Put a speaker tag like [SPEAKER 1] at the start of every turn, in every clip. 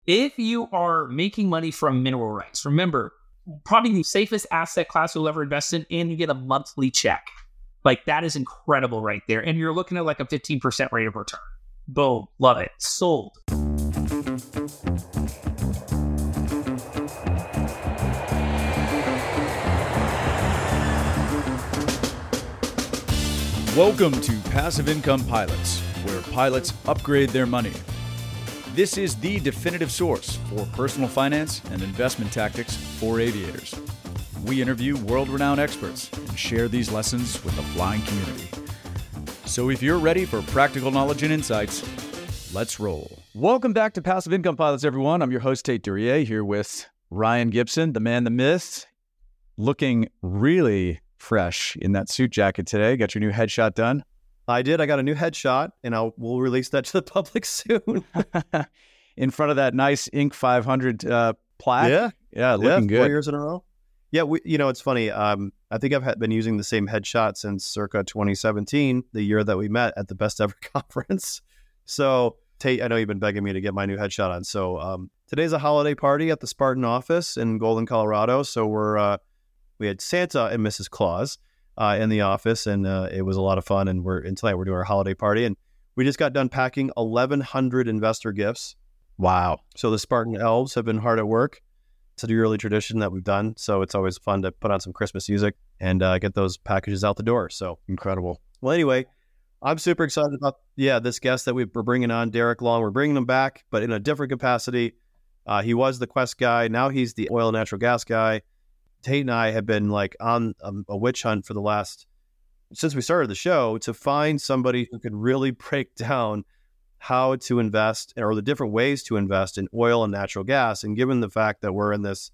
[SPEAKER 1] If you are making money from mineral rights, remember, probably the safest asset class you'll ever invest in, and you get a monthly check. Like, that is incredible right there. And you're looking at like a 15% rate of return. Boom. Love it. Sold.
[SPEAKER 2] Welcome to Passive Income Pilots, where pilots upgrade their money. This is the definitive source for personal finance and investment tactics for aviators. We interview world-renowned experts and share these lessons with the flying community. So if you're ready for practical knowledge and insights, let's roll. Welcome back to Passive Income Pilots, everyone. I'm your host, Tate Duryea, here with Ryan Gibson, the man, the myth, looking really fresh in that suit jacket today. Got your new headshot done?
[SPEAKER 3] I did. I got a new headshot, and we'll release that to the public soon.
[SPEAKER 2] In front of that nice Inc. 500 plaque. Yeah, looking good.
[SPEAKER 3] 4 years in a row. Yeah, it's funny. I think I've been using the same headshot since circa 2017, the year that we met at the Best Ever Conference. So, Tate, I know you've been begging me to get my new headshot on. So, today's a holiday party at the Spartan office in Golden, Colorado. So we had Santa and Mrs. Claus in the office, and it was a lot of fun. And tonight we're doing our holiday party, and we just got done packing 1,100 investor gifts.
[SPEAKER 2] Wow!
[SPEAKER 3] So the Spartan elves have been hard at work. It's a yearly tradition that we've done, so it's always fun to put on some Christmas music and get those packages out the door. So
[SPEAKER 2] incredible.
[SPEAKER 3] Well, anyway, I'm super excited about this guest that we're bringing on, Derek Long. We're bringing him back, but in a different capacity. He was the Quest guy. Now he's the oil and natural gas guy. Tate and I have been like on a witch hunt since we started the show, to find somebody who could really break down how to invest, or the different ways to invest in oil and natural gas. And given the fact that we're in this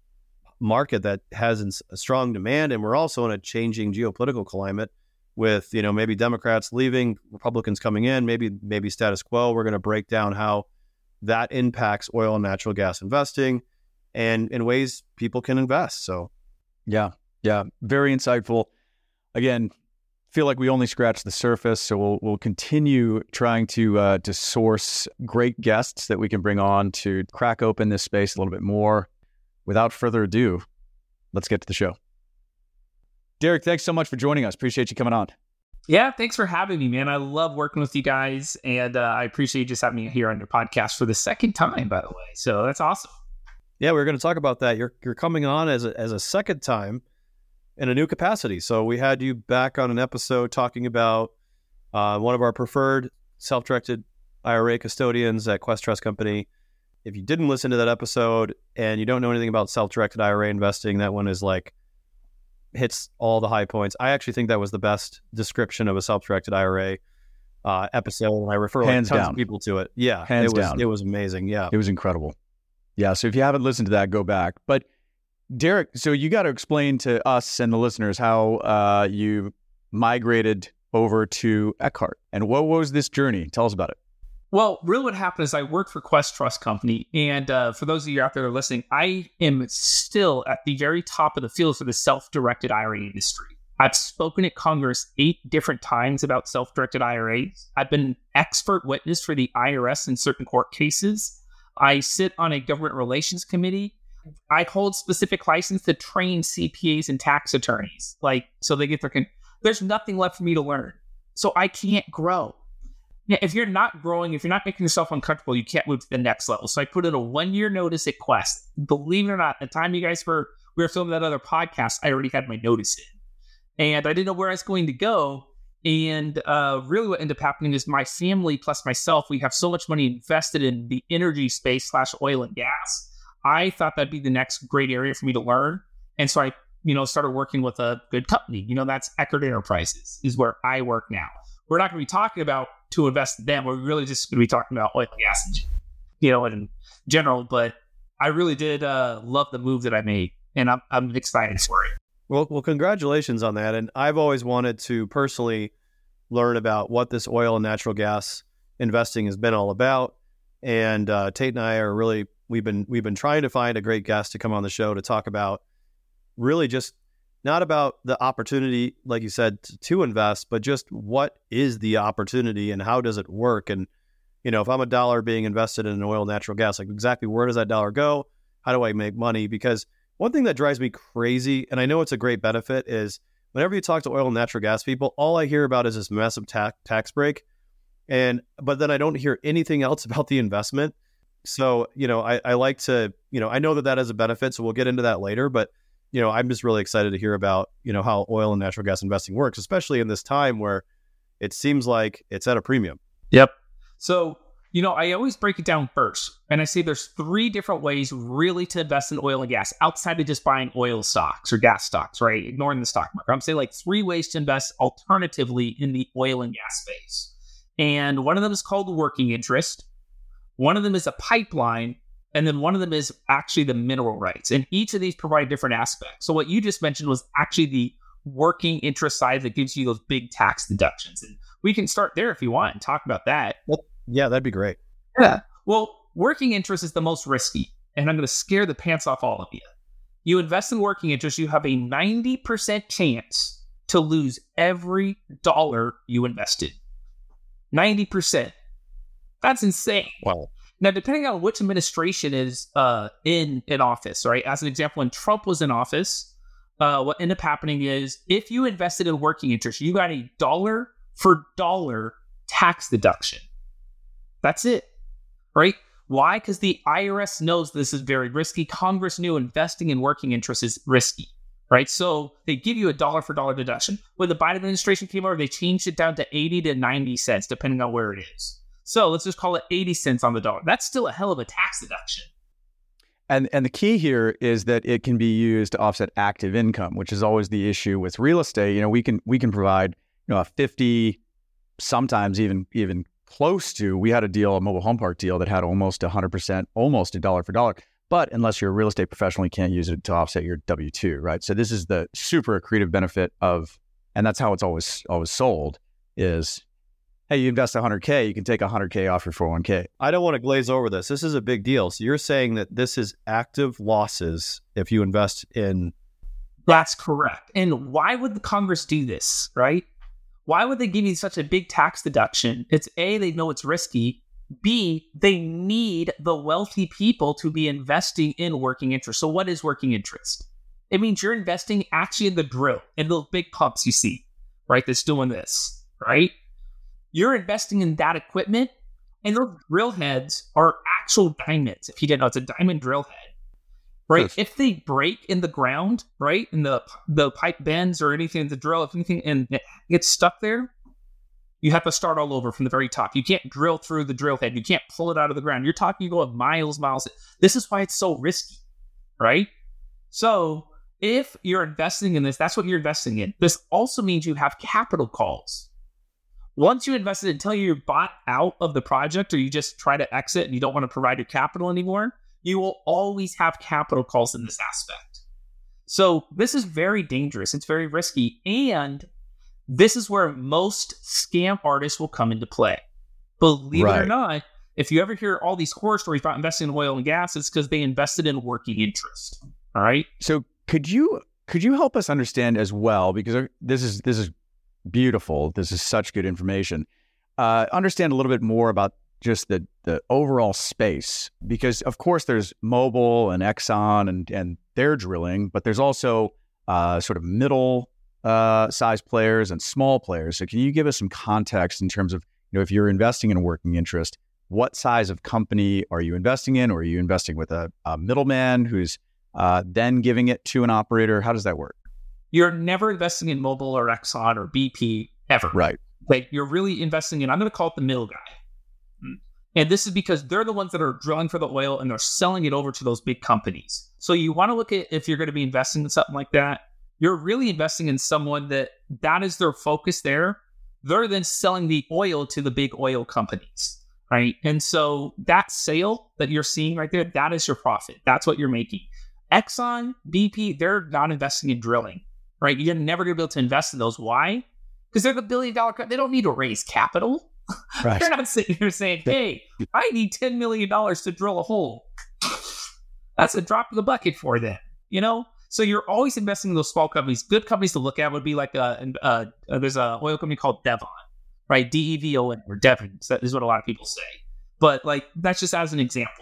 [SPEAKER 3] market that has a strong demand, and we're also in a changing geopolitical climate with, maybe Democrats leaving, Republicans coming in, maybe status quo, we're going to break down how that impacts oil and natural gas investing and in ways people can invest. So,
[SPEAKER 2] yeah, very insightful. Again, feel like we only scratched the surface, so we'll continue trying to source great guests that we can bring on to crack open this space a little bit more. Without further ado, let's get to the show. Derek, thanks so much for joining us. Appreciate you coming on.
[SPEAKER 1] Yeah, thanks for having me, man. I love working with you guys, and I appreciate you just having me here on your podcast for the second time, by the way. So that's awesome.
[SPEAKER 3] Yeah, we're going to talk about that. You're coming on as a second time in a new capacity. So we had you back on an episode talking about one of our preferred self-directed IRA custodians at Quest Trust Company. If you didn't listen to that episode and you don't know anything about self-directed IRA investing, that one is hits all the high points. I actually think that was the best description of a self-directed IRA episode, and I refer tons of people to it. Yeah,
[SPEAKER 2] hands down.
[SPEAKER 3] It was amazing. Yeah,
[SPEAKER 2] it was incredible. Yeah, so if you haven't listened to that, go back. But Derek, so you got to explain to us and the listeners how you migrated over to Eckhart. And what was this journey? Tell us about it.
[SPEAKER 1] Well, really what happened is I worked for Quest Trust Company. And for those of you out there listening, I am still at the very top of the field for the self-directed IRA industry. I've spoken at Congress 8 different times about self-directed IRAs. I've been an expert witness for the IRS in certain court cases. I sit on a government relations committee. I hold specific license to train CPAs and tax attorneys, so they get there's nothing left for me to learn. So I can't grow. Yeah, if you're not growing, if you're not making yourself uncomfortable, you can't move to the next level. So I put in a 1-year notice at Quest. Believe it or not, the time you guys we were filming that other podcast, I already had my notice in. And I didn't know where I was going to go. And really what ended up happening is my family plus myself, we have so much money invested in the energy space / oil and gas. I thought that'd be the next great area for me to learn. And so I, started working with a good company. That's Eckhart Enterprises is where I work now. We're not going to be talking about to invest in them. We're really just going to be talking about oil and gas, in general. But I really did love the move that I made, and I'm excited for it.
[SPEAKER 3] Well, congratulations on that. And I've always wanted to personally learn about what this oil and natural gas investing has been all about. And Tate and I are really, we've been trying to find a great guest to come on the show to talk about really just not about the opportunity, like you said, to invest, but just what is the opportunity and how does it work? And if I'm a dollar being invested in oil and natural gas, like exactly where does that dollar go? How do I make money? Because one thing that drives me crazy, and I know it's a great benefit, is whenever you talk to oil and natural gas people, all I hear about is this massive tax break. But then I don't hear anything else about the investment. So, I like to, I know that has a benefit, so we'll get into that later, but, I'm just really excited to hear about, how oil and natural gas investing works, especially in this time where it seems like it's at a premium.
[SPEAKER 1] Yep. So, I always break it down first, and I say there's 3 different ways really to invest in oil and gas outside of just buying oil stocks or gas stocks, right? Ignoring the stock market. I'm saying 3 ways to invest alternatively in the oil and gas space. And one of them is called working interest. One of them is a pipeline. And then one of them is actually the mineral rights. And each of these provide different aspects. So what you just mentioned was actually the working interest side that gives you those big tax deductions. And we can start there if you want and talk about that.
[SPEAKER 3] Well, yeah, that'd be great.
[SPEAKER 1] Yeah. Well, working interest is the most risky. And I'm going to scare the pants off all of you. You invest in working interest, you have a 90% chance to lose every dollar you invested. 90%. That's insane.
[SPEAKER 3] Wow.
[SPEAKER 1] Now, depending on which administration is in office, right? As an example, when Trump was in office, what ended up happening is if you invested in working interest, you got a dollar for dollar tax deduction. That's it, right? Why? Because the IRS knows this is very risky. Congress knew investing in working interest is risky, right? So they give you a dollar for dollar deduction. When the Biden administration came over, they changed it down to 80 to 90 cents, depending on where it is. So let's just call it 80 cents on the dollar. That's still a hell of a tax deduction.
[SPEAKER 2] And the key here is that it can be used to offset active income, which is always the issue with real estate. We can provide a 50, sometimes even close to. We had a deal, a mobile home park deal that had almost 100%, almost a dollar for dollar. But unless you're a real estate professional, you can't use it to offset your W-2, right? So this is the super accretive benefit of, and that's how it's always sold is, hey, you invest 100K, you can take 100K off your 401K.
[SPEAKER 3] I don't want to glaze over this. This is a big deal. So you're saying that this is active losses if you invest in...
[SPEAKER 1] That's correct. And why would the Congress do this, right? Why would they give you such a big tax deduction? It's A, they know it's risky. B, they need the wealthy people to be investing in working interest. So what is working interest? It means you're investing actually in the drill, in those big pumps you see, right? That's doing this, right? You're investing in that equipment, and those drill heads are actual diamonds. If you didn't know, it's a diamond drill head, right? Yes. If they break in the ground, right, and the pipe bends or anything in the drill, if anything, and it gets stuck there, you have to start all over from the very top. You can't drill through the drill head. You can't pull it out of the ground. You're talking, you go miles. This is why it's so risky, right? So if you're investing in this, that's what you're investing in. This also means you have capital calls. Once you invested until you're bought out of the project or you just try to exit and you don't want to provide your capital anymore, you will always have capital calls in this aspect. So this is very dangerous. It's very risky. And this is where most scam artists will come into play. Believe it or not, if you ever hear all these horror stories about investing in oil and gas, it's because they invested in working interest. All right.
[SPEAKER 2] So could you help us understand as well, because this is beautiful. This is such good information. Understand a little bit more about just the overall space, because of course there's Mobil and Exxon and their drilling, but there's also sort of middle size players and small players. So can you give us some context in terms of, if you're investing in a working interest, what size of company are you investing in? Or are you investing with a middleman who's then giving it to an operator? How does that work?
[SPEAKER 1] You're never investing in Mobil or Exxon or BP ever.
[SPEAKER 2] Right.
[SPEAKER 1] Like you're really investing in, I'm going to call it the middle guy. And this is because they're the ones that are drilling for the oil and they're selling it over to those big companies. So you want to look at, if you're going to be investing in something like that, you're really investing in someone that is their focus there. They're then selling the oil to the big oil companies, right? And so that sale that you're seeing right there, that is your profit. That's what you're making. Exxon, BP, they're not investing in drilling, right? You're never going to be able to invest in those. Why? Because they're the billion-dollar company. They don't need to raise capital. Right. They're not sitting here saying, hey, I need $10 million to drill a hole. That's a drop in the bucket for them, So you're always investing in those small companies. Good companies to look at would be like there's an oil company called Devon, right? DEVON or Devon. That is what a lot of people say. But like, that's just as an example.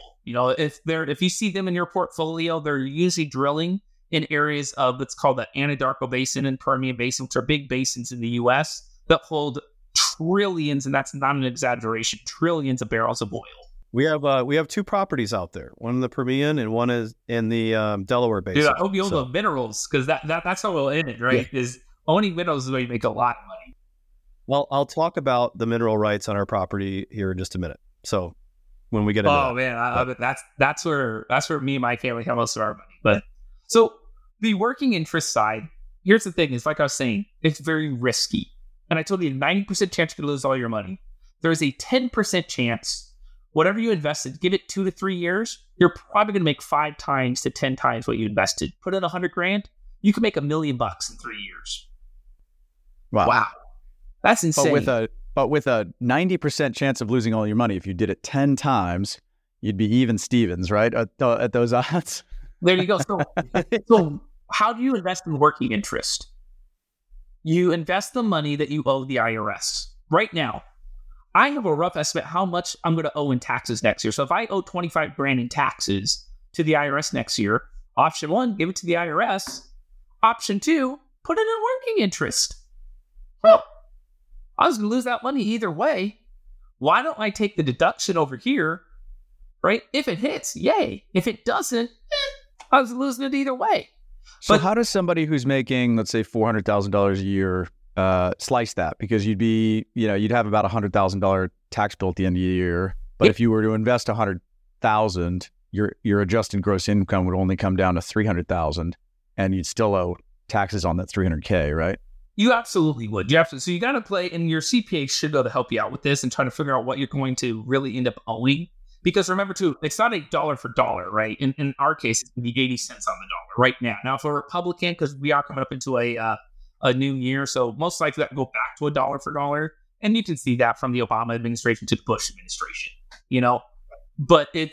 [SPEAKER 1] If you see them in your portfolio, they're usually drilling in areas of what's called the Anadarko Basin and Permian Basin, which are big basins in the U.S. that hold trillions, and that's not an exaggeration, trillions of barrels of oil.
[SPEAKER 3] We have two properties out there, one in the Permian and one is in the Delaware Basin.
[SPEAKER 1] Dude, I hope you own the minerals, because that's how we'll end it, right? Is owning minerals is where you make a lot of money.
[SPEAKER 3] Well, I'll talk about the mineral rights on our property here in just a minute. So when we get into
[SPEAKER 1] that's where me and my family have most of our money. But so the working interest side, here's the thing: is like I was saying, it's very risky. And I told you, 90% chance you could lose all your money. There is a 10% chance, whatever you invested, give it 2 to 3 years, you're probably going to make 5 times to 10 times what you invested. Put in $100,000, you can make $1 million in 3 years. Wow. That's insane.
[SPEAKER 2] But with a 90% chance of losing all your money, if you did it 10 times, you'd be even Stevens, right? At those odds.
[SPEAKER 1] There you go. So how do you invest in working interest? You invest the money that you owe the IRS. Right now, I have a rough estimate how much I'm going to owe in taxes next year. So if I owe $25,000 in taxes to the IRS next year, option 1, give it to the IRS. Option 2, put it in working interest. Well, I was going to lose that money either way. Why don't I take the deduction over here, right? If it hits, yay. If it doesn't, I was losing it either way.
[SPEAKER 2] So how does somebody who's making, let's say, $400,000 a year slice that? Because you'd have about $100,000 tax bill at the end of the year. But if you were to invest $100,000, your adjusted gross income would only come down to $300,000, and you'd still owe taxes on that $300K, right?
[SPEAKER 1] You absolutely would. So you got to play, and your CPA should be able to help you out with this and try to figure out what you're going to really end up owing. Because remember, too, it's not a dollar for dollar, right? In our case, it's going to be 80 cents on the dollar right now. Now, for a Republican, because we are coming up into a new year, so most likely that will go back to a dollar for dollar. And you can see that from the Obama administration to the Bush administration, But it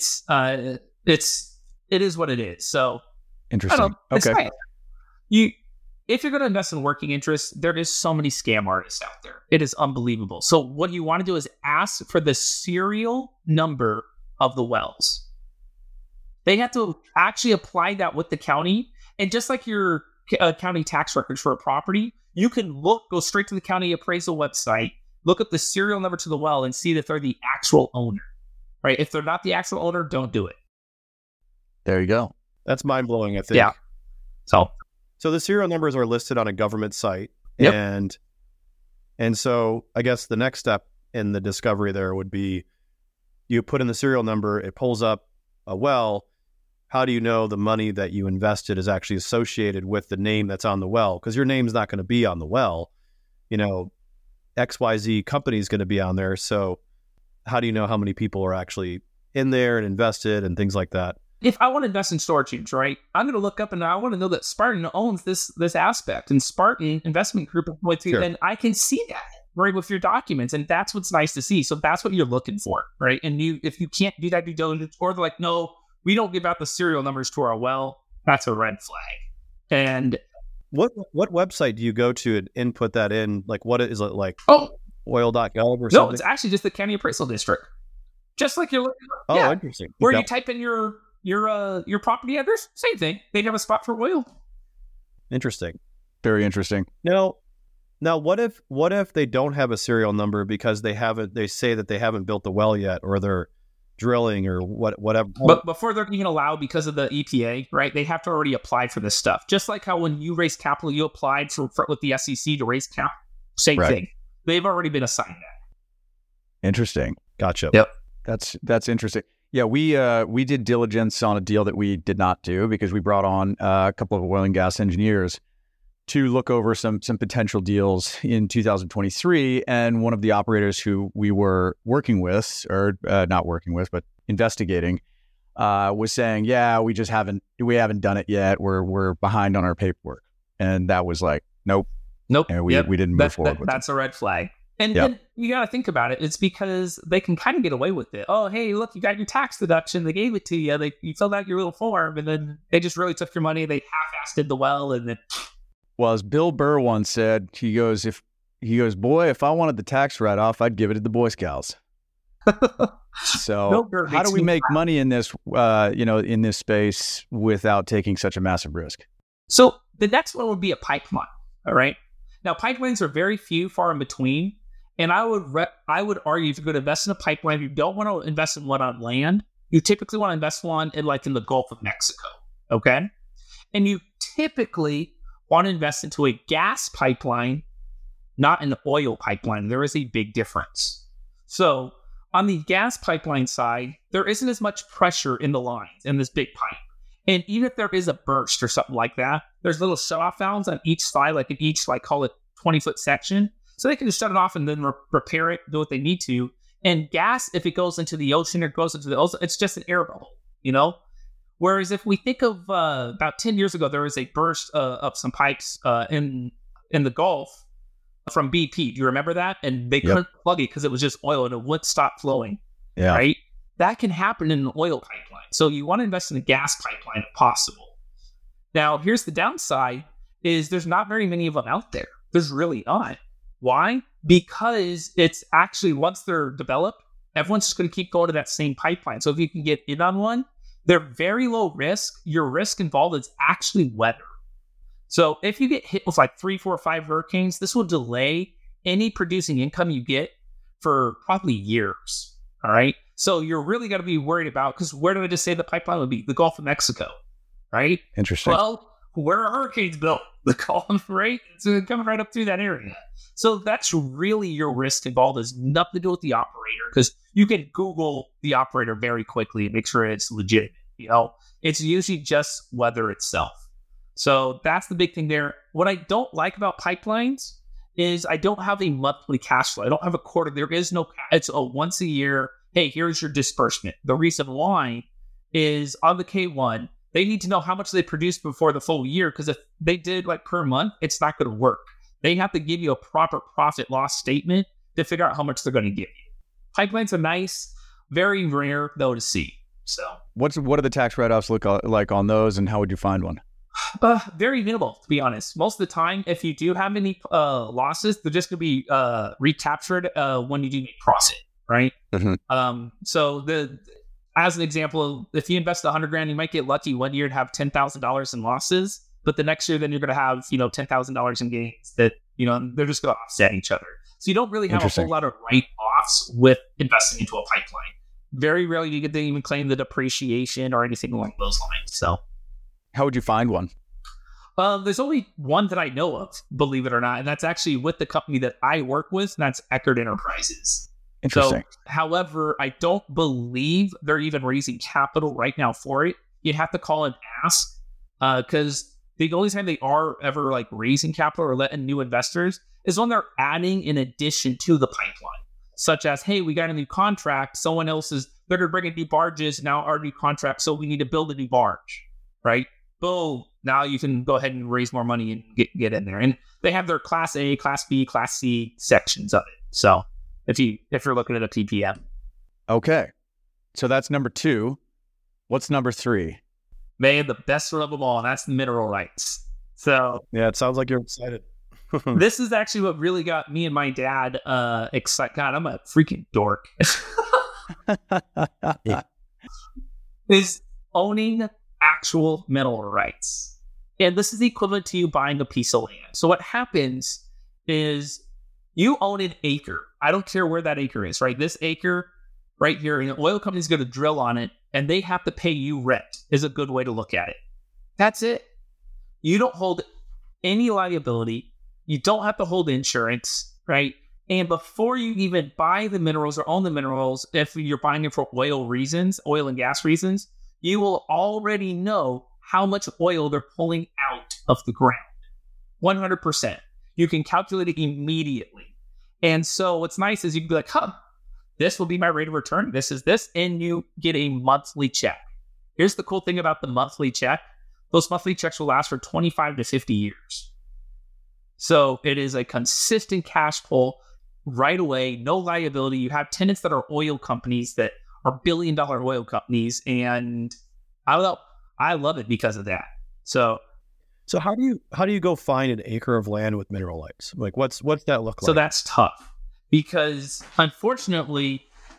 [SPEAKER 1] is what it is. So
[SPEAKER 2] interesting. Okay.
[SPEAKER 1] If you're going to invest in working interest, there is so many scam artists out there. It is unbelievable. So what you want to do is ask for the serial number of the wells. They have to actually apply that with the county. And just like your county tax records for a property, you can go straight to the county appraisal website, look up the serial number to the well, and see if they're the actual owner. Right? If they're not the actual owner, don't do it.
[SPEAKER 2] There you go.
[SPEAKER 3] That's mind-blowing, I think.
[SPEAKER 1] Yeah.
[SPEAKER 3] So the serial numbers are listed on a government site.
[SPEAKER 1] Yep.
[SPEAKER 3] And so I guess the next step in the discovery there would be you put in the serial number, it pulls up a well. How do you know the money that you invested is actually associated with the name that's on the well? Because your name's not going to be on the well. XYZ company is going to be on there. So how do you know how many people are actually in there and invested and things like that?
[SPEAKER 1] If I want to invest in storage units, right, I'm going to look up and I want to know that Spartan owns this aspect, and Spartan Investment Group is going to,
[SPEAKER 3] Sure.
[SPEAKER 1] and I can see that right with your documents, and that's what's nice to see. So that's what you're looking for, right? And if you can't do that due diligence, or they're like, no, we don't give out the serial numbers to our well, that's a red flag. And
[SPEAKER 3] what website do you go to and input that in? Like, what is it like? Oil.gov or something?
[SPEAKER 1] No, it's actually just the county appraisal district, just like you're looking.
[SPEAKER 3] Oh,
[SPEAKER 1] yeah,
[SPEAKER 3] interesting.
[SPEAKER 1] where
[SPEAKER 3] Yep.
[SPEAKER 1] you type in your property address, same thing. They have a spot for oil.
[SPEAKER 3] Interesting.
[SPEAKER 2] Very interesting.
[SPEAKER 3] Now, what if they don't have a serial number because they say that they haven't built the well yet, or they're drilling or whatever.
[SPEAKER 1] But before they're even allowed, because of the EPA, right, they have to already apply for this stuff. Just like how when you raise capital, you applied for with the SEC to raise capital. Same thing. They've already been assigned that.
[SPEAKER 2] Interesting.
[SPEAKER 3] Gotcha.
[SPEAKER 1] Yep.
[SPEAKER 2] That's interesting. Yeah, we did diligence on a deal that we did not do because we brought on a couple of oil and gas engineers to look over some potential deals in 2023. And one of the operators who we were working with, or not working with, but investigating, was saying, "Yeah, we haven't done it yet. We're behind on our paperwork." And that was like, nope. And we didn't move forward with
[SPEAKER 1] that's a red flag. And you got to think about it. It's because they can kind of get away with it. Oh, hey, look, you got your tax deduction. They gave it to you. You filled out your little form, and then they just really took your money. They half-assed did the well, and then.
[SPEAKER 2] Well, as Bill Burr once said, he goes, boy, if I wanted the tax write-off, I'd give it to the Boy Scouts. So how do we make money in this, in this space without taking such a massive risk?
[SPEAKER 1] So the next one would be a pipeline. All right. Now, pipelines are very few, far in between. And I would argue if you're going to invest in a pipeline, if you don't want to invest in one on land, you typically want to invest one in the Gulf of Mexico. Okay. And you typically want to invest into a gas pipeline, not an oil pipeline. There is a big difference. So on the gas pipeline side, there isn't as much pressure in the lines in this big pipe. And even if there is a burst or something like that, there's little shut-off valves on each side, in each, call it 20-foot section. So they can just shut it off and then repair it, do what they need to. And gas, if it goes into the ocean or goes into the ocean, it's just an air bubble, Whereas if we think of about 10 years ago, there was a burst of some pipes in the Gulf from BP. Do you remember that? And they couldn't plug it because it was just oil and it wouldn't stop flowing.
[SPEAKER 2] Yeah.
[SPEAKER 1] Right? That can happen in an oil pipeline. So you want to invest in a gas pipeline if possible. Now, here's the downside is there's not very many of them out there. There's really not. Why? Because it's actually, once they're developed, everyone's just going to keep going to that same pipeline. So if you can get in on one, they're very low risk. Your risk involved is actually weather. So if you get hit with 3, 4, 5 hurricanes, this will delay any producing income you get for probably years. All right. So you're really got to be worried about, because where did I just say the pipeline would be? The Gulf of Mexico. Right.
[SPEAKER 2] Interesting.
[SPEAKER 1] Well, where are hurricanes built? The Gulf, right? It's coming right up through that area. So that's really your risk involved. Has nothing to do with the operator, because you can Google the operator very quickly and make sure it's legitimate. It's usually just weather itself. So that's the big thing there. What I don't like about pipelines is I don't have a monthly cash flow. I don't have a quarter. There is no, it's a once a year. Hey, here's your disbursement. The reason why is on the K1, they need to know how much they produced before the full year, because if they did per month, it's not going to work. They have to give you a proper profit loss statement to figure out how much they're going to give you. Pipelines are nice, very rare though to see. So
[SPEAKER 2] what do the tax write-offs look like on those, and how would you find one?
[SPEAKER 1] Very minimal, to be honest. Most of the time, if you do have any losses, they're just going to be recaptured when you do make profit, right? Mm-hmm. So as an example, if you invest $100,000, you might get lucky one year to have $10,000 in losses, but the next year, then you're going to have $10,000 in gains that they're just going to offset each other. So you don't really have a whole lot of write-offs with investing into a pipeline. Very rarely you get to even claim the depreciation or anything along those lines. So,
[SPEAKER 2] how would you find one?
[SPEAKER 1] There's only one that I know of, believe it or not, and that's actually with the company that I work with, and that's Eckerd Enterprises.
[SPEAKER 2] Interesting.
[SPEAKER 1] So, however, I don't believe they're even raising capital right now for it. You'd have to call and ask, because the only time they are ever raising capital or letting new investors is when they're adding in addition to the pipeline. Such as, hey, we got a new contract. Someone else they're going to bring in new barges. Now our new contract, so we need to build a new barge, right? Boom. Now you can go ahead and raise more money and get in there. And they have their Class A, Class B, Class C sections of it. So if you're looking at a PPM.
[SPEAKER 2] Okay. So that's number 2. What's number 3?
[SPEAKER 1] Man, the best one of them all, and that's the mineral rights. So
[SPEAKER 3] yeah, it sounds like you're excited.
[SPEAKER 1] This is actually what really got me and my dad excited. God, I'm a freaking dork. Is owning actual mineral rights. And this is equivalent to you buying a piece of land. So what happens is you own an acre. I don't care where that acre is, right? This acre right here, an oil company is going to drill on it, and they have to pay you rent, is a good way to look at it. That's it. You don't hold any liability. You don't have to hold insurance, right? And before you even buy the minerals or own the minerals, if you're buying it for oil and gas reasons, you will already know how much oil they're pulling out of the ground. 100%. You can calculate it immediately. And so what's nice is you can be like, this will be my rate of return. This is this. And you get a monthly check. Here's the cool thing about the monthly check. Those monthly checks will last for 25 to 50 years. So it is a consistent cash pull right away, no liability. You have tenants that are oil companies that are billion-dollar oil companies, and I don't know, I love it because of that. So
[SPEAKER 3] how do you go find an acre of land with mineral rights? What's that look like?
[SPEAKER 1] So that's tough because unfortunately,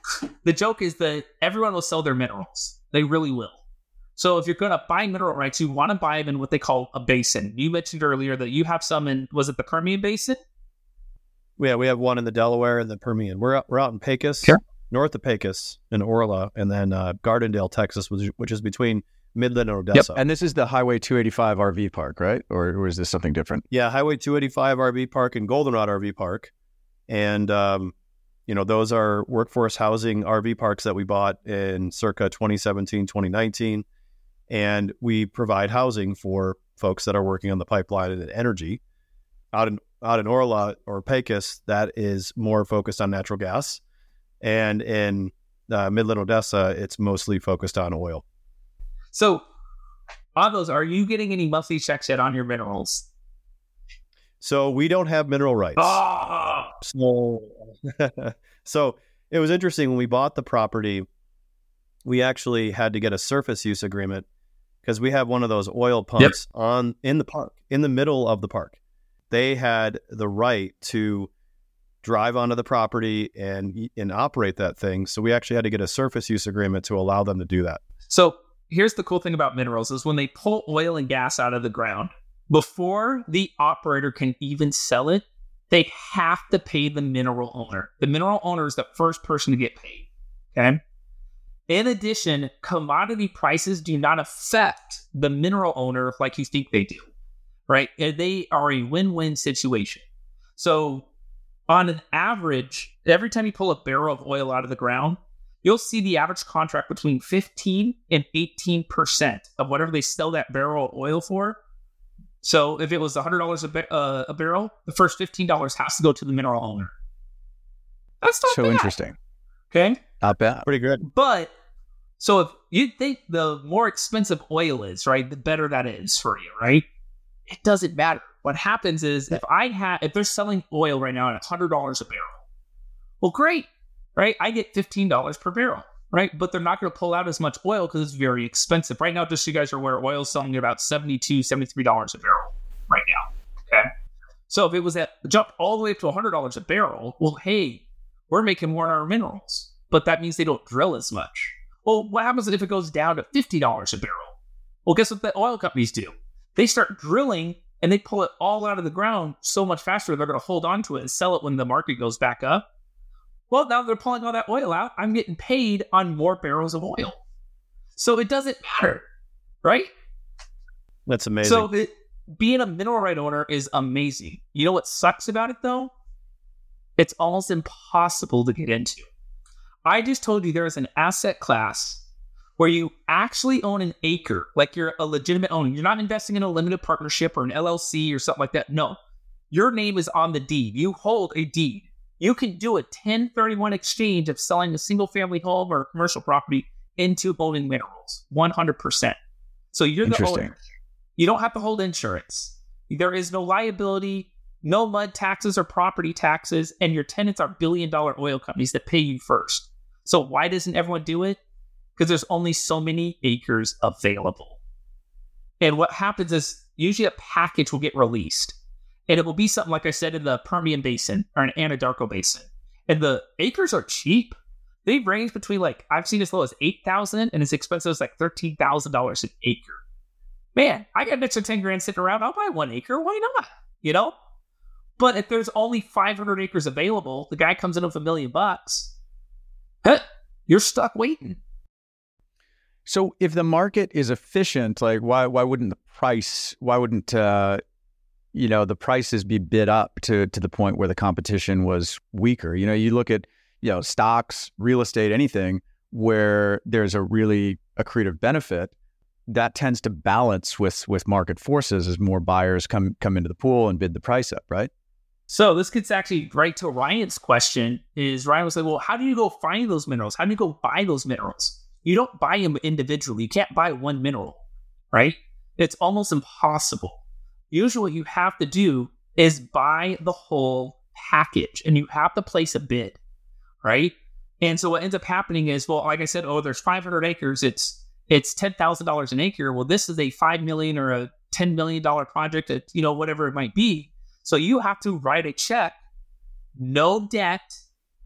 [SPEAKER 1] the joke is that everyone will sell their minerals. They really will. So if you're going to buy mineral rights, you want to buy them in what they call a basin. You mentioned earlier that you have some in, was it the Permian Basin?
[SPEAKER 3] Yeah, we have one in the Delaware and the Permian. We're out in Pecos,
[SPEAKER 2] Sure.
[SPEAKER 3] North of Pecos in Orla, and then Gardendale, Texas, which is between Midland and Odessa.
[SPEAKER 2] Yep. And this is the Highway 285 RV park, right? Or is this something different?
[SPEAKER 3] Yeah, Highway 285 RV Park and Goldenrod RV Park. And, those are workforce housing RV parks that we bought in circa 2017, 2019. And we provide housing for folks that are working on the pipeline and energy. Out in Orla or Pecos, that is more focused on natural gas. And in Midland, Odessa, it's mostly focused on oil.
[SPEAKER 1] So on those, are you getting any monthly checks yet on your minerals?
[SPEAKER 3] So we don't have mineral rights.
[SPEAKER 1] Oh!
[SPEAKER 3] So it was interesting when we bought the property, we actually had to get a surface use agreement because we have one of those oil pumps in the park, in the middle of the park. They had the right to drive onto the property and operate that thing. So we actually had to get a surface use agreement to allow them to do that.
[SPEAKER 1] So here's the cool thing about minerals is when they pull oil and gas out of the ground, before the operator can even sell it, they have to pay the mineral owner. The mineral owner is the first person to get paid. Okay. In addition, commodity prices do not affect the mineral owner like you think they do, right? They are a win-win situation. So on an average, every time you pull a barrel of oil out of the ground, you'll see the average contract between 15 and 18% of whatever they sell that barrel of oil for. So if it was $100 a barrel, the first $15 has to go to the mineral owner. That's not
[SPEAKER 2] so
[SPEAKER 1] bad.
[SPEAKER 2] Interesting.
[SPEAKER 1] Okay.
[SPEAKER 2] Not bad.
[SPEAKER 3] Pretty good.
[SPEAKER 1] But so if you think the more expensive oil is, right, the better that is for you, right? It doesn't matter. What happens is if they're selling oil right now at $100 a barrel, well, great, right? I get $15 per barrel, right? But they're not going to pull out as much oil because it's very expensive. Right now, just so you guys are aware, oil's selling at about $72, $73 a barrel right now, okay? So if it was jumped all the way up to $100 a barrel, well, hey, we're making more on our minerals. But that means they don't drill as much. Well, what happens if it goes down to $50 a barrel? Well, guess what the oil companies do? They start drilling and they pull it all out of the ground so much faster, they're going to hold on to it and sell it when the market goes back up. Well, now they're pulling all that oil out. I'm getting paid on more barrels of oil. So it doesn't matter, right?
[SPEAKER 3] That's amazing.
[SPEAKER 1] So being a mineral right owner is amazing. You know what sucks about it, though? It's almost impossible to get into. I just told you there is an asset class where you actually own an acre, like you're a legitimate owner. You're not investing in a limited partnership or an LLC or something like that. No, your name is on the deed. You hold a deed. You can do a 1031 exchange of selling a single family home or commercial property into owning minerals, 100%. So you're the owner. You don't have to hold insurance. There is no liability, no mud taxes or property taxes, and your tenants are billion-dollar oil companies that pay you first. So why doesn't everyone do it? Because there's only so many acres available. And what happens is usually a package will get released. And it will be something like I said in the Permian Basin or an Anadarko Basin. And the acres are cheap. They range between I've seen as low as $8,000 and as expensive as $13,000 an acre. Man, I got an extra 10 grand sitting around. I'll buy 1 acre. Why not? But if there's only 500 acres available, the guy comes in with $1 million. You're stuck waiting.
[SPEAKER 2] So if the market is efficient, why wouldn't the price? Why wouldn't the prices be bid up to the point where the competition was weaker? You look at stocks, real estate, anything where there's a really accretive benefit that tends to balance with market forces as more buyers come into the pool and bid the price up, right?
[SPEAKER 1] So this gets actually right to Ryan's question. Ryan was like, well, how do you go find those minerals? How do you go buy those minerals? You don't buy them individually. You can't buy one mineral, right? It's almost impossible. Usually what you have to do is buy the whole package and you have to place a bid, right? And so what ends up happening is, well, like I said, there's 500 acres. It's $10,000 an acre. Well, this is a $5 million or a $10 million project, whatever it might be. So you have to write a check, no debt,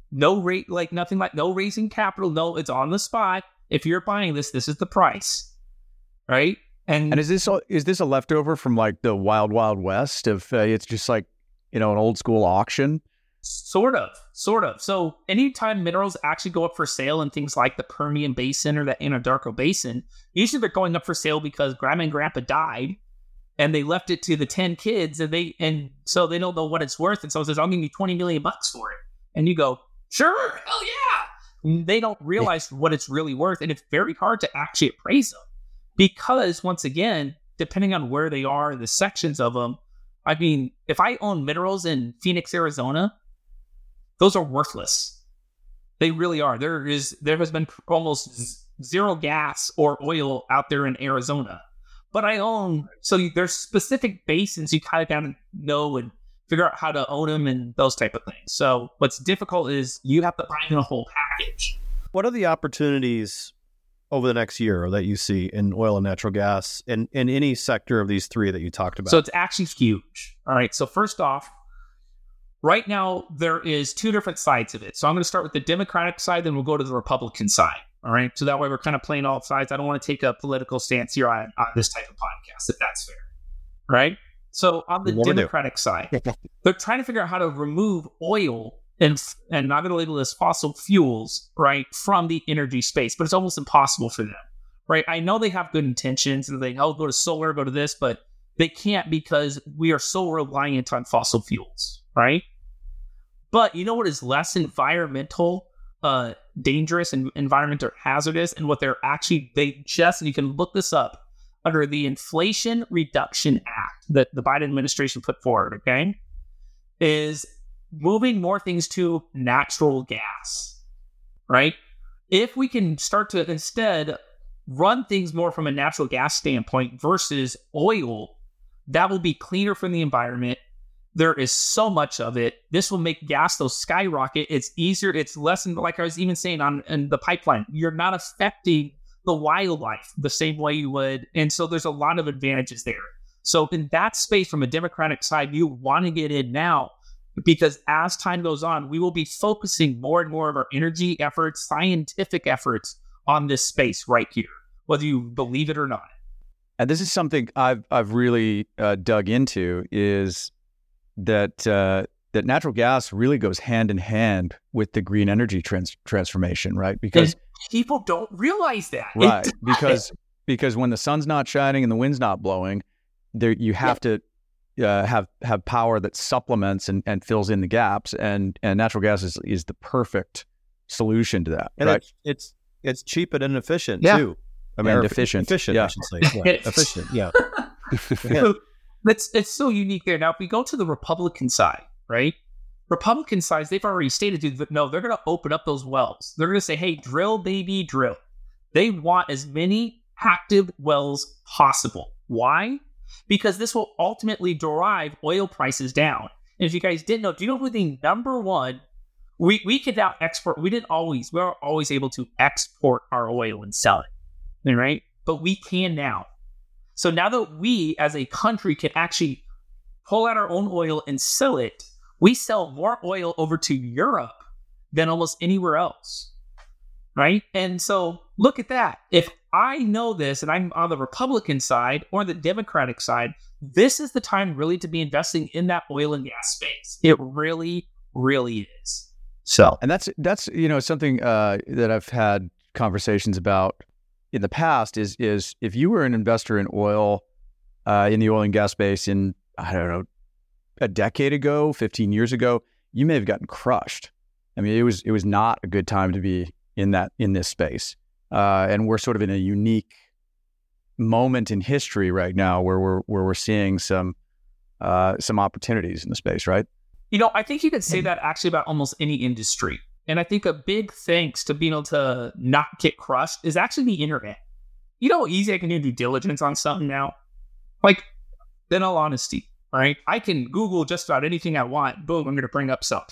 [SPEAKER 1] No rate, like nothing like no raising capital. No, it's on the spot. If you're buying this is the price, right?
[SPEAKER 2] And is this a leftover from like the wild west of it's just like, an old school auction?
[SPEAKER 1] Sort of. So anytime minerals actually go up for sale in things like the Permian Basin or the Anadarko Basin, usually they're going up for sale because grandma and grandpa died and they left it to the 10 kids and so they don't know what it's worth. And so it says, I'll give you $20 million for it. And you go, sure, hell yeah. They don't realize what it's really worth. And it's very hard to actually appraise them because once again, depending on where they are, the sections of them, I mean, if I own minerals in Phoenix, Arizona, those are worthless. They really are. There has been almost zero gas or oil out there in Arizona. But there's specific basins you kind of got to know and figure out how to own them and those type of things. So what's difficult is you have to buy in a whole package.
[SPEAKER 3] What are the opportunities over the next year that you see in oil and natural gas in any sector of these three that you talked about?
[SPEAKER 1] So it's actually huge. All right. So first off, right now there is two different sides of it. So I'm going to start with the Democratic side, then we'll go to the Republican side. All right. So that way we're kind of playing all sides. I don't want to take a political stance here on this type of podcast, if that's fair. Right. So on the Democratic side, they're trying to figure out how to remove oil and I'm going to label this fossil fuels, right, from the energy space, but it's almost impossible for them, right? I know they have good intentions and they go to solar, go to this, but they can't because we are so reliant on fossil fuels, right? But you know what is less environmental dangerous and environmental hazardous, and what and you can look this up under the Inflation Reduction Act that the Biden administration put forward, okay, is moving more things to natural gas, right? If we can start to instead run things more from a natural gas standpoint versus oil, that will be cleaner for the environment. There is so much of it. This will make gas those skyrocket. It's easier. It's less than, like I was even saying in the pipeline, you're not affecting the wildlife the same way you would. And so there's a lot of advantages there. So in that space, from a Democratic side, you want to get in now, because as time goes on, we will be focusing more and more of our energy efforts, scientific efforts on this space right here, whether you believe it or not.
[SPEAKER 2] And this is something I've really dug into, is that that natural gas really goes hand in hand with the green energy transformation, right? Because
[SPEAKER 1] and people don't realize that,
[SPEAKER 2] right? Because when the sun's not shining and the wind's not blowing, there you have to have power that supplements and fills in the gaps, and natural gas is the perfect solution to that.
[SPEAKER 3] And
[SPEAKER 2] right?
[SPEAKER 3] it's cheap and inefficient too. I mean, efficient,
[SPEAKER 2] yeah.
[SPEAKER 3] I should say. Yeah. Efficient, yeah.
[SPEAKER 1] So it's so unique there. Now, if we go to the Republican side, right? Republican side, they've already stated that no, they're going to open up those wells. They're going to say, hey, drill, baby, drill. They want as many active wells possible. Why? Because this will ultimately drive oil prices down. And if you guys didn't know, do you know who the number one? We could now export. We were always able to export our oil and sell it, right? But we can now. So now that we as a country can actually pull out our own oil and sell it, we sell more oil over to Europe than almost anywhere else, right? And so look at that. If I know this and I'm on the Republican side or the Democratic side, this is the time really to be investing in that oil and gas space. It really, really is.
[SPEAKER 2] So, and that's something that I've had conversations about in the past is if you were an investor in oil, in the oil and gas space in, I don't know, a decade ago, 15 years ago, you may have gotten crushed. I mean, it was not a good time to be in this space. And we're sort of in a unique moment in history right now where we're seeing some opportunities in the space, right?
[SPEAKER 1] I think you could say that actually about almost any industry. And I think a big thanks to being able to not get crushed is actually the internet. You know how easy I can do due diligence on something now? Like, in all honesty, right? I can Google just about anything I want. Boom, I'm going to bring up something.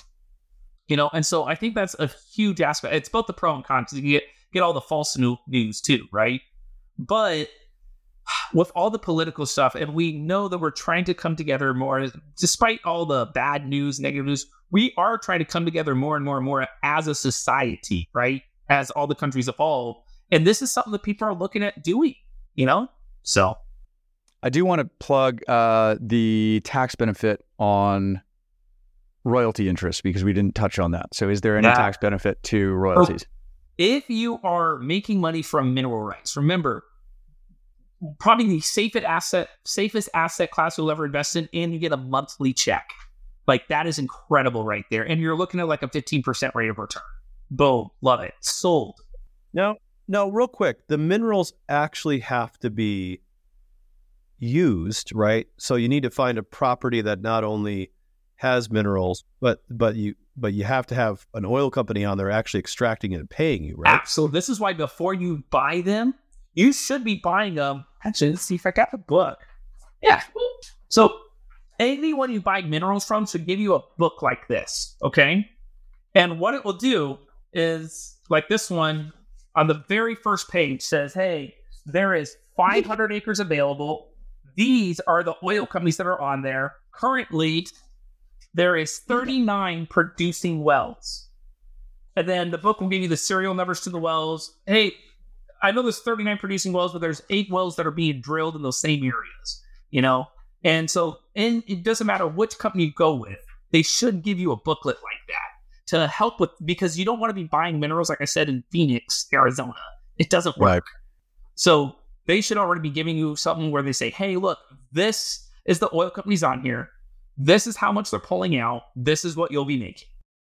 [SPEAKER 1] And so I think that's a huge aspect. It's both the pro and con, because you get all the false news too, right? But with all the political stuff, and we know that we're trying to come together more, despite all the bad news, negative news, we are trying to come together more and more and more as a society, right? As all the countries evolve. And this is something that people are looking at doing, So
[SPEAKER 2] I do want to plug the tax benefit on royalty interest because we didn't touch on that. So is there any tax benefit to royalties?
[SPEAKER 1] If you are making money from mineral rights, remember, probably the safest asset class you'll ever invest in, and you get a monthly check. Like, that is incredible right there. And you're looking at like a 15% rate of return. Boom. Love it. Sold.
[SPEAKER 3] No, real quick. The minerals actually have to be used, right? So you need to find a property that not only has minerals, but you have to have an oil company on there actually extracting it and paying you, right?
[SPEAKER 1] Absolutely. This is why before you buy them, you should be buying them. Actually, let's see if I got the book. Yeah. So anyone you buy minerals from should give you a book like this, okay? And what it will do is, like this one, on the very first page says, hey, there is 500 acres available. These are the oil companies that are on there. Currently, there is 39 producing wells. And then the book will give you the serial numbers to the wells. Hey, I know there's 39 producing wells, but there's 8 wells that are being drilled in those same areas, And so, and it doesn't matter which company you go with, they should give you a booklet like that to help with, because you don't want to be buying minerals, like I said, in Phoenix, Arizona. It doesn't work. Right. So they should already be giving you something where they say, hey, look, this is the oil companies on here. This is how much they're pulling out. This is what you'll be making.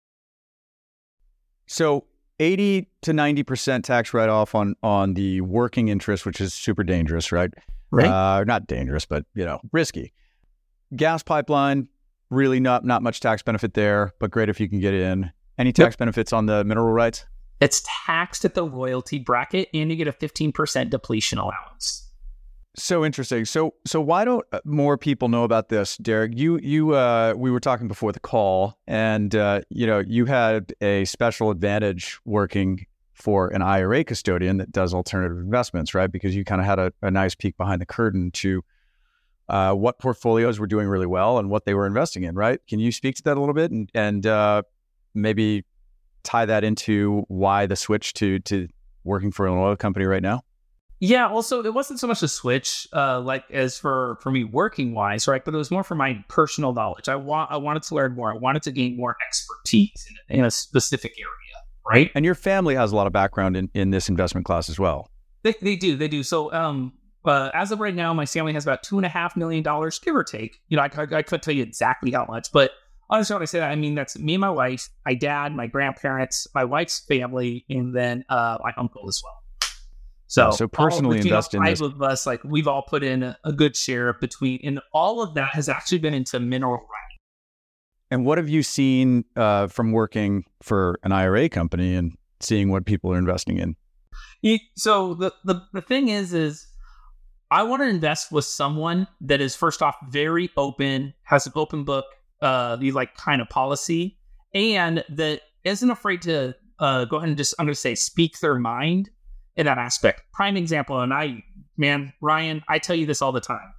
[SPEAKER 2] So 80 to 90% tax write-off on the working interest, which is super dangerous, right?
[SPEAKER 1] Right.
[SPEAKER 2] Not dangerous, but risky. Gas pipeline, really not much tax benefit there, but great if you can get in. Any tax benefits on the mineral rights?
[SPEAKER 1] It's taxed at the royalty bracket, and you get a 15% depletion allowance.
[SPEAKER 2] So interesting. So why don't more people know about this, Derek? We were talking before the call, and you had a special advantage working for an IRA custodian that does alternative investments, right? Because you kind of had a nice peek behind the curtain to what portfolios were doing really well and what they were investing in, right? Can you speak to that a little bit and maybe tie that into why the switch to working for an oil company right now?
[SPEAKER 1] Yeah, also, it wasn't so much a switch like as for me working wise, right? But it was more for my personal knowledge. I wanted to learn more. I wanted to gain more expertise in a specific area, right?
[SPEAKER 2] And your family has a lot of background in this investment class as well.
[SPEAKER 1] They do. So as of right now, my family has about $2.5 million, give or take. I couldn't tell you exactly how much, but honestly, when I say that, I mean that's me and my wife, my dad, my grandparents, my wife's family, and then my uncle as well. So
[SPEAKER 2] personally invest in this.
[SPEAKER 1] 5 of us, like we've all put in a good share between, and all of that has actually been into mineral rights.
[SPEAKER 2] And what have you seen from working for an IRA company and seeing what people are investing in?
[SPEAKER 1] So the thing is I want to invest with someone that is, first off, very open, has an open book, kind of policy, and that isn't afraid to go ahead and just, I'm going to say, speak their mind in that aspect. Prime example, and Ryan, I tell you this all the time.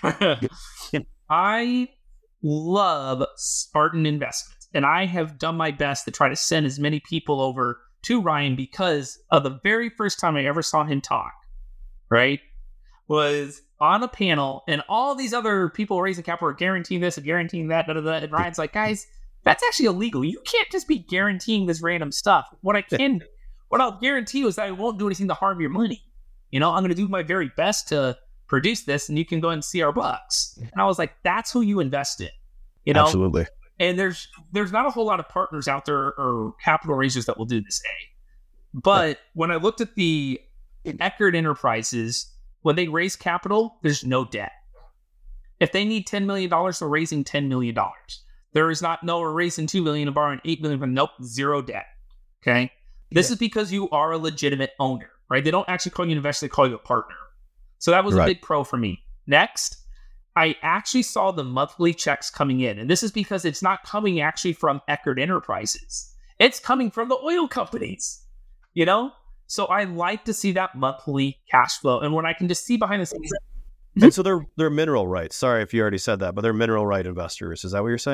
[SPEAKER 1] I love Spartan Investments, and I have done my best to try to send as many people over to Ryan because of the very first time I ever saw him talk, right, was on a panel, and all these other people raising capital are guaranteeing this and guaranteeing that, and Ryan's like, guys, that's actually illegal. You can't just be guaranteeing this random stuff. What I'll guarantee you is that I won't do anything to harm your money. I'm going to do my very best to produce this, and you can go and see our books. And I was like, that's who you invest in.
[SPEAKER 2] Absolutely.
[SPEAKER 1] And there's not a whole lot of partners out there or capital raisers that will do this. But when I looked at the Eckerd Enterprises, when they raise capital, there's no debt. If they need $10 million, they're raising $10 million. There is not, no, we're raising $2 million and borrowing $8 million. Nope, zero debt. Okay. This is because you are a legitimate owner, right? They don't actually call you an investor, they call you a partner. So that was a big pro for me. Next, I actually saw the monthly checks coming in. And this is because it's not coming actually from Eckerd Enterprises. It's coming from the oil companies, So I like to see that monthly cash flow. And when I can just see behind the scenes.
[SPEAKER 3] And so they're mineral rights. Sorry if you already said that, but they're mineral right investors. Is that what you're saying?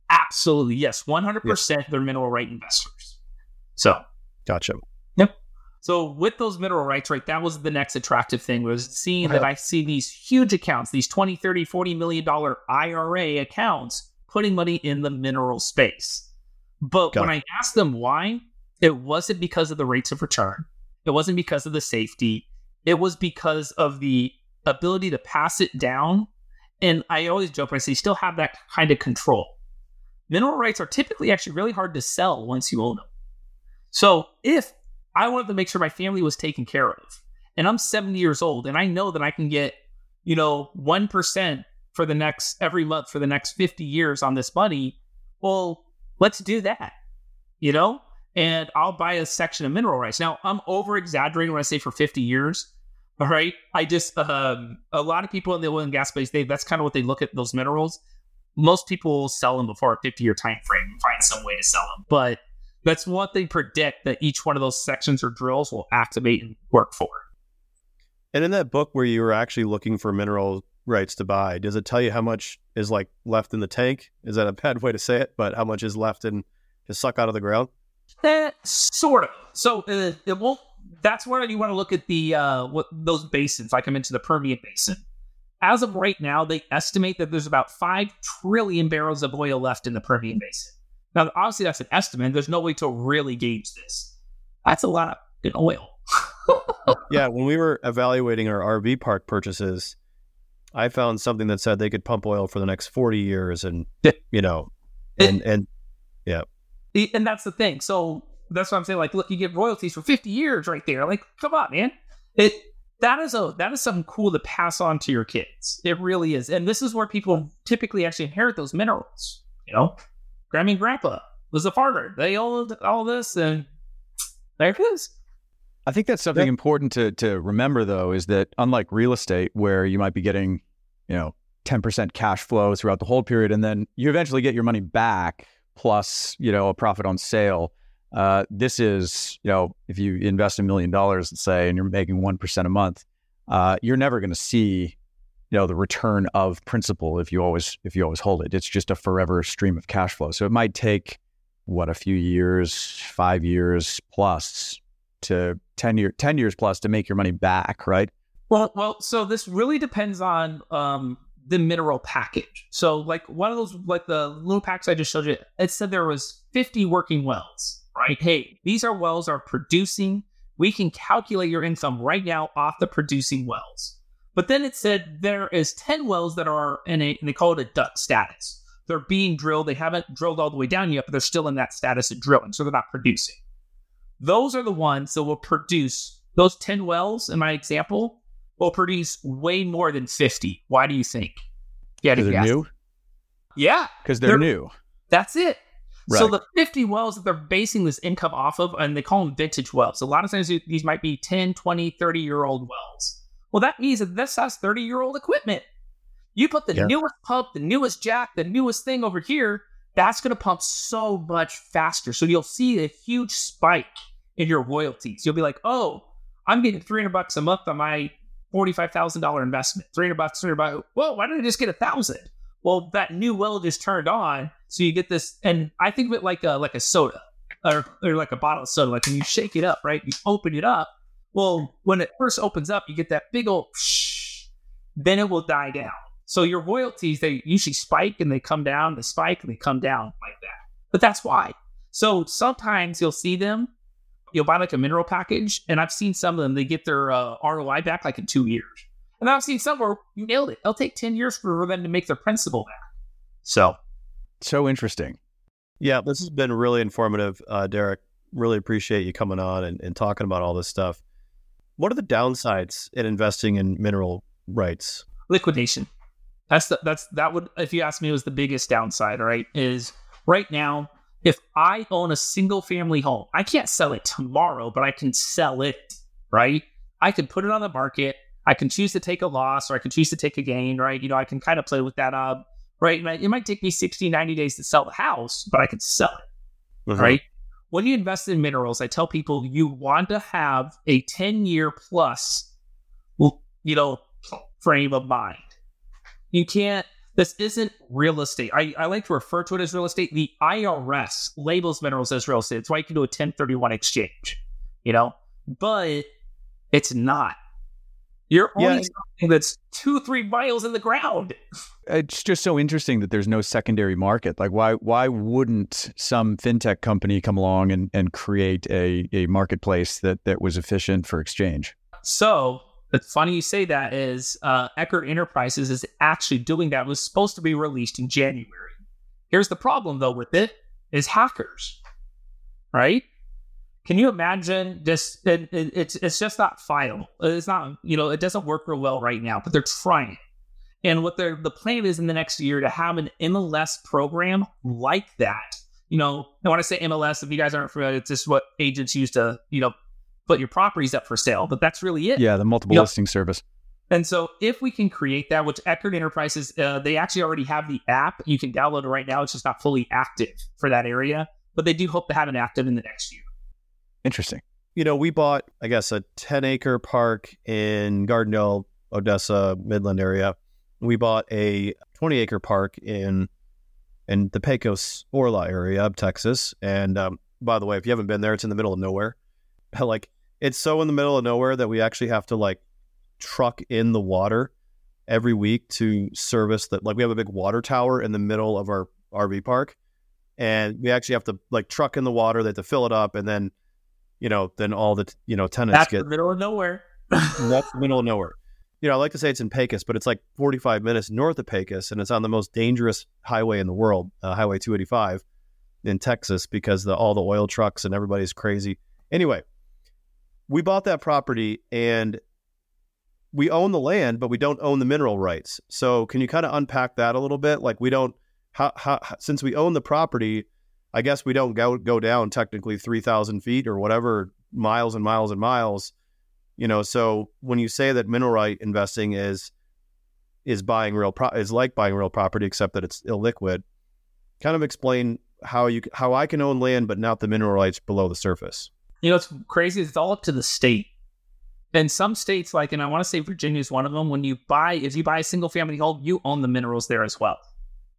[SPEAKER 1] Absolutely. Yes. 100% they're mineral right investors. So.
[SPEAKER 3] Gotcha.
[SPEAKER 1] Yep. So with those mineral rights, right, that was the next attractive thing, was seeing that I see these huge accounts, these 20, 30, $40 million IRA accounts putting money in the mineral space. But when I asked them why, it wasn't because of the rates of return. It wasn't because of the safety. It was because of the ability to pass it down. And I always joke, I say, still have that kind of control. Mineral rights are typically actually really hard to sell once you own them. So if I wanted to make sure my family was taken care of, and I'm 70 years old, and I know that I can get, 1% for the next every month for the next 50 years on this money, well, let's do that, and I'll buy a section of mineral rights. Now, I'm over exaggerating when I say for 50 years. All right. I just, a lot of people in the oil and gas space, that's kind of what they look at those minerals. Most people will sell them before a 50-year time frame and find some way to sell them. But that's what they predict that each one of those sections or drills will activate and work for.
[SPEAKER 3] And in that book where you were actually looking for mineral rights to buy, does it tell you how much is left in the tank? Is that a bad way to say it? But how much is left to suck out of the ground?
[SPEAKER 1] Sort of. So it won't. That's where you want to look at the those basins, like I mentioned, the Permian Basin. As of right now, they estimate that there's about 5 trillion barrels of oil left in the Permian Basin. Now, obviously, that's an estimate. There's no way to really gauge this. That's a lot of oil.
[SPEAKER 3] Yeah, when we were evaluating our RV park purchases, I found something that said they could pump oil for the next 40 years, and yeah.
[SPEAKER 1] And that's the thing. So that's what I'm saying. Like, look, you get royalties for 50 years right there. Like, come on, man. That is something cool to pass on to your kids. It really is. And this is where people typically actually inherit those minerals. Grandma and Grandpa was a farmer. They owned all this, and there it is.
[SPEAKER 2] I think that's something important to remember, though, is that unlike real estate, where you might be getting, 10% cash flow throughout the whole period, and then you eventually get your money back plus, a profit on sale. This is, if you invest $1 million, let's say, and you're making 1% a month, you're never going to see, the return of principal if you always hold it. It's just a forever stream of cash flow. So it might take a few years, 5 years plus to 10 years plus to make your money back, right?
[SPEAKER 1] Well, so this really depends on the mineral package. So like one of those, like the little packs I just showed you, it said there was 50 working wells, right? Hey, these are wells are producing. We can calculate your income right now off the producing wells. But then it said there is 10 wells that are and they call it a DUC status. They're being drilled. They haven't drilled all the way down yet, but they're still in that status of drilling. So they're not producing. Those are the ones that will produce, those 10 wells in my example, will produce way more than 50. Why do you think?
[SPEAKER 2] Because they're new?
[SPEAKER 1] Yeah.
[SPEAKER 2] Because they're new.
[SPEAKER 1] That's it.
[SPEAKER 2] Right.
[SPEAKER 1] So the 50 wells that they're basing this income off of, and they call them vintage wells. A lot of times these might be 10, 20, 30-year-old wells. Well, that means that this has 30-year-old equipment. You put the newest pump, the newest jack, the newest thing over here, that's going to pump so much faster. So you'll see a huge spike in your royalties. You'll be like, oh, I'm getting $300 a month on my $45,000 investment. $300. Whoa, why did I just get $1,000? Well, that new well just turned on. So you get this, and I think of it like a soda or like a bottle of soda. Like when you shake it up, right? You open it up. Well, when it first opens up, you get that big old shh, then it will die down. So your royalties, they usually spike and they come down, they spike and they come down like that. But that's why. So sometimes you'll see them, you'll buy like a mineral package, and I've seen some of them, they get their ROI back like in 2 years. And I've seen some where you nailed it. It'll take 10 years for them to make their principal back.
[SPEAKER 2] So interesting.
[SPEAKER 3] Yeah, this has been really informative, Derek. Really appreciate you coming on and talking about all this stuff. What are the downsides in investing in mineral rights?
[SPEAKER 1] Liquidation. That would, if you ask me, was the biggest downside, right? Is right now, if I own a single family home, I can't sell it tomorrow, but I can sell it, right? I can put it on the market. I can choose to take a loss or I can choose to take a gain, right? I can kind of play with that, right? It might take me 60, 90 days to sell the house, but I can sell it, right? When you invest in minerals, I tell people you want to have a 10-year plus, frame of mind. You can't, This isn't real estate. I like to refer to it as real estate. The IRS labels minerals as real estate. It's why you can do a 1031 exchange, but it's not. You're owning something that's 2-3 miles in the ground.
[SPEAKER 2] It's just so interesting that there's no secondary market. Like, why wouldn't some fintech company come along and create a marketplace that was efficient for exchange?
[SPEAKER 1] So it's funny you say that. Is Eckerd Enterprises is actually doing that. It was supposed to be released in January. Here's the problem, though, with it is hackers, right? Can you imagine this? It's just not viable. It's not, it doesn't work real well right now, but they're trying. And what the plan is in the next year to have an MLS program like that. And when I say MLS, if you guys aren't familiar, it's just what agents use to, put your properties up for sale. But that's really it.
[SPEAKER 2] Yeah, the multiple listing service.
[SPEAKER 1] And so if we can create that, which Eckerd Enterprises, they actually already have the app. You can download it right now. It's just not fully active for that area. But they do hope to have it active in the next year.
[SPEAKER 2] Interesting.
[SPEAKER 3] We bought, I guess, a 10-acre park in Gardendale, Odessa, Midland area. We bought a 20-acre park in the Pecos, Orla area of Texas. And by the way, if you haven't been there, it's in the middle of nowhere. It's so in the middle of nowhere that we actually have to truck in the water every week to service that. We have a big water tower in the middle of our RV park, and we actually have to truck in the water. They have to fill it up, and then then all the tenants
[SPEAKER 1] That's
[SPEAKER 3] get
[SPEAKER 1] the middle of nowhere.
[SPEAKER 3] That's the middle of nowhere. I like to say it's in Pecos, but it's 45 minutes north of Pecos, and it's on the most dangerous highway in the world, Highway 285 in Texas, because all the oil trucks and everybody's crazy. Anyway, we bought that property, and we own the land, but we don't own the mineral rights. So can you kind of unpack that a little bit? We don't, since we own the property, I guess we don't go down technically 3,000 feet or whatever, miles and miles and miles. So when you say that mineral right investing is buying is like buying real property, except that it's illiquid, kind of explain how I can own land but not the mineral rights below the surface.
[SPEAKER 1] It's crazy. It's all up to the state. And some states, and I want to say Virginia is one of them. If you buy a single family home, you own the minerals there as well.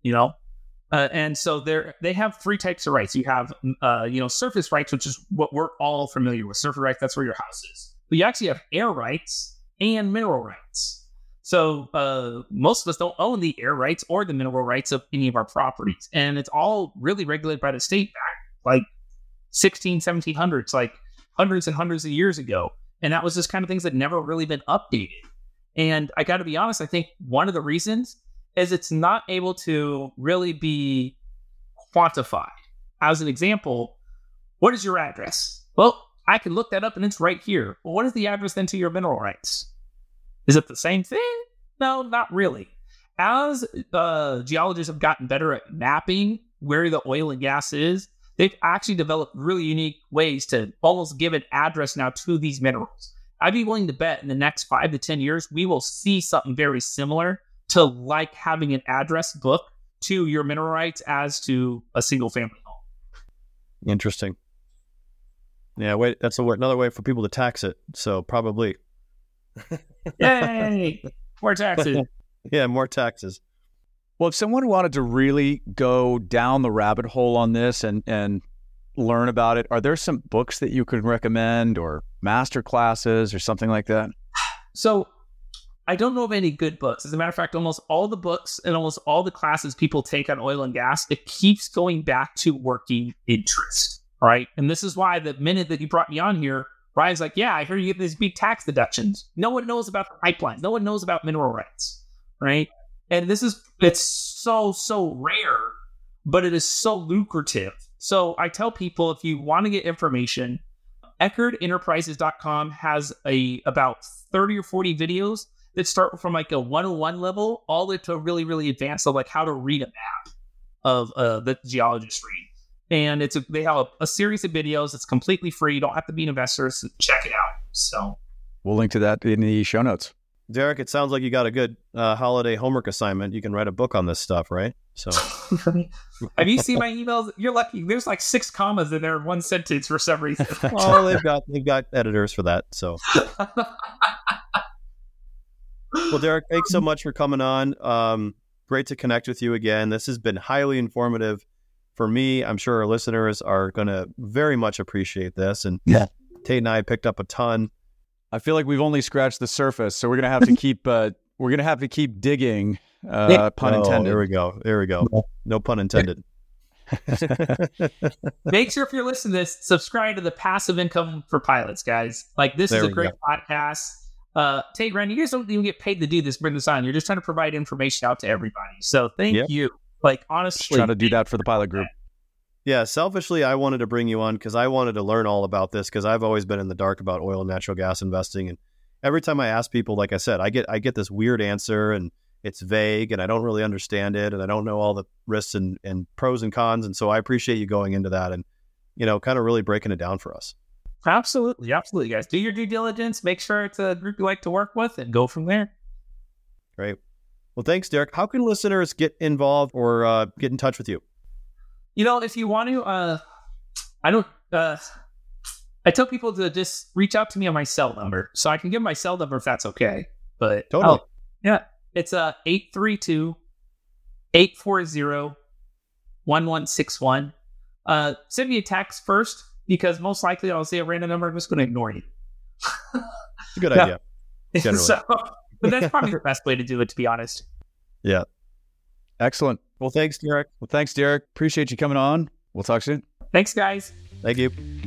[SPEAKER 1] And so they have 3 types of rights. You have, surface rights, which is what we're all familiar with. Surface rights, that's where your house is. But you actually have air rights and mineral rights. So most of us don't own the air rights or the mineral rights of any of our properties. And it's all really regulated by the state back 1700s, hundreds and hundreds of years ago. And that was just kind of things that never really been updated. And I got to be honest, I think one of the reasons is it's not able to really be quantified. As an example, what is your address? Well, I can look that up and it's right here. Well, what is the address then to your mineral rights? Is it the same thing? No, not really. As geologists have gotten better at mapping where the oil and gas is, they've actually developed really unique ways to almost give an address now to these minerals. I'd be willing to bet in the next 5 to 10 years, we will see something very similar to having an address book to your mineral rights as to a single family home.
[SPEAKER 3] Interesting. Yeah, wait, that's another way for people to tax it. So probably.
[SPEAKER 1] Yay! More taxes.
[SPEAKER 3] Yeah, more taxes.
[SPEAKER 2] Well, if someone wanted to really go down the rabbit hole on this and learn about it, are there some books that you could recommend or master classes or something like that?
[SPEAKER 1] So I don't know of any good books. As a matter of fact, almost all the books and almost all the classes people take on oil and gas, it keeps going back to working interest. All right. And this is why the minute that you brought me on here, Ryan's like, yeah, I heard you get these big tax deductions. No one knows about the pipelines. No one knows about mineral rights. Right. And it's so rare, but it is so lucrative. So I tell people, if you want to get information, EckerdEnterprises.com has about 30 or 40 videos that start from a 101 level all the way to a really, really advanced of how to read a map of the geologist read. And they have a series of videos. It's completely free. You don't have to be an investor. So check it out. So
[SPEAKER 2] we'll link to that in the show notes.
[SPEAKER 3] Derek, it sounds like you got a good holiday homework assignment. You can write a book on this stuff, right? So,
[SPEAKER 1] have you seen my emails? You're lucky. There's 6 commas in there in one sentence for some reason.
[SPEAKER 3] Oh, they've got editors for that. So, well, Derek, thanks so much for coming on. great to connect with you again. This has been highly informative for me. I'm sure our listeners are going to very much appreciate this. And Tate and I picked up a ton.
[SPEAKER 2] I feel like we've only scratched the surface, so we're gonna have to keep digging. Pun intended.
[SPEAKER 3] There we go. No pun intended.
[SPEAKER 1] Make sure if you're listening to this, subscribe to the Passive Income for Pilots, guys. Like, this is a great podcast. Tate, Rand, you guys don't even get paid to do this, bring this on. You're just trying to provide information out to everybody. So thank you. Like, honestly,
[SPEAKER 2] just trying to do that for the pilot group.
[SPEAKER 3] Yeah, selfishly, I wanted to bring you on because I wanted to learn all about this, because I've always been in the dark about oil and natural gas investing. And every time I ask people, like I said, I get this weird answer, and it's vague, and I don't really understand it, and I don't know all the risks and pros and cons. And so I appreciate you going into that and, kind of really breaking it down for us.
[SPEAKER 1] Absolutely, guys. Do your due diligence. Make sure it's a group you like to work with, and go from there.
[SPEAKER 3] Great. Well, thanks, Derek. How can listeners get involved or get in touch with you?
[SPEAKER 1] If you want to, I tell people to just reach out to me on my cell number. So I can give my cell number if that's okay. But
[SPEAKER 3] totally.
[SPEAKER 1] It's 832-840-1161. Send me a text first, because most likely I'll say a random number. I'm just going to ignore you.
[SPEAKER 3] It's a good idea. Generally.
[SPEAKER 1] But that's probably the best way to do it, to be honest.
[SPEAKER 3] Yeah.
[SPEAKER 2] Excellent.
[SPEAKER 3] Well, thanks, Derek.
[SPEAKER 2] Appreciate you coming on. We'll talk soon.
[SPEAKER 1] Thanks, guys.
[SPEAKER 3] Thank you.